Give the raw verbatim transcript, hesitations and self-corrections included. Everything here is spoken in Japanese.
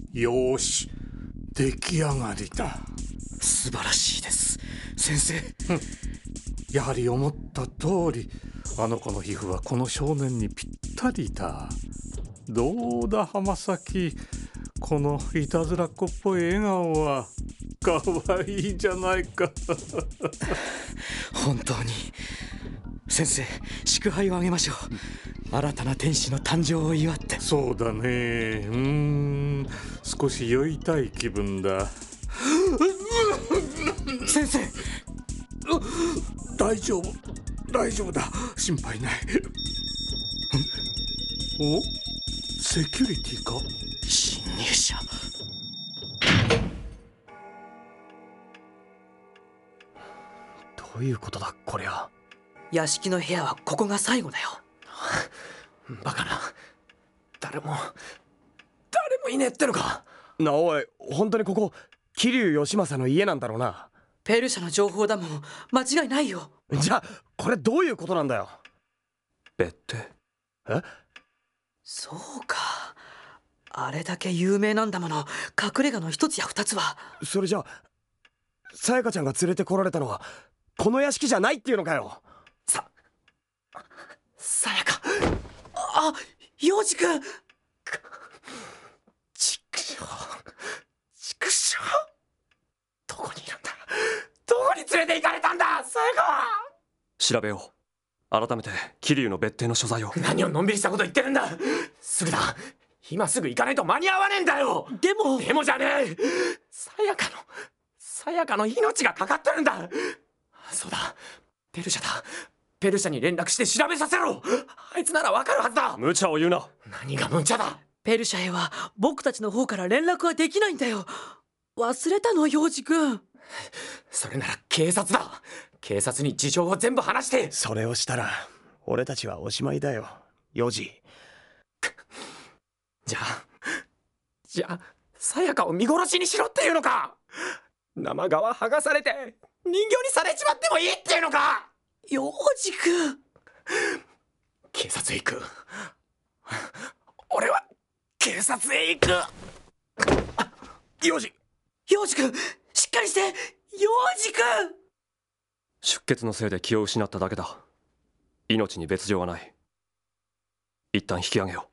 よーし、出来上がりだ。 素晴らしいです先生。 やはり思った通り、あの子の皮膚はこの少年にぴったりだ。どうだ浜崎、このいたずらっ子っぽい笑顔はかわいいじゃないか。 本当に先生、祝杯をあげましょう。新たな天使の誕生を祝って。 そうだね。うーん、少し酔いたい気分だ。 先生、 大丈夫大丈夫だ、心配ない。お、セキュリティか。 侵入者。 どういうことだこりゃ。 屋敷の部屋はここが最後だよ。 バカな、誰も誰もいねえってのか。なおい、本当にここ桐生義政の家なんだろうな。 ペルシャの情報だもん、間違いないよ。 じゃあこれどういうことなんだよ。 別邸。 え？ そうか、あれだけ有名なんだもの、隠れ家の一つや二つは。 それじゃあさやかちゃんが連れてこられたのはこの屋敷じゃないっていうのかよ。 ささやか、あ、陽次君。 ちくしょう、ちくしょう、どこにいるんだ。どこに連れて行かれたんださやかは。 調べよう。改めて桐生の別邸の所在を。 何をのんびりしたこと言ってるんだ。すぐだ、今すぐ行かないと間に合わねえんだよ。 でもでもじゃねえ、さやかのさやかの命がかかってるんだ。そうだ、ペルシャだ。ペルシャに連絡して調べさせろ。あいつならわかるはずだ。 無茶を言うな。 何が無茶だ。 ペルシャへは僕たちの方から連絡はできないんだよ。忘れたの、陽次君。 それなら警察だ。警察に事情を全部話して。それをしたら俺たちはおしまいだよ、ヨジ。じゃあじゃあさやかを見殺しにしろっていうのか。生皮剥がされて人形にされちまってもいいっていうのか。 陽次君。 警察へ行く。俺は警察へ行く。ヨジ。 陽次君、しっかりして。陽次君。 出血のせいで気を失っただけだ。命に別状はない。一旦引き上げよう。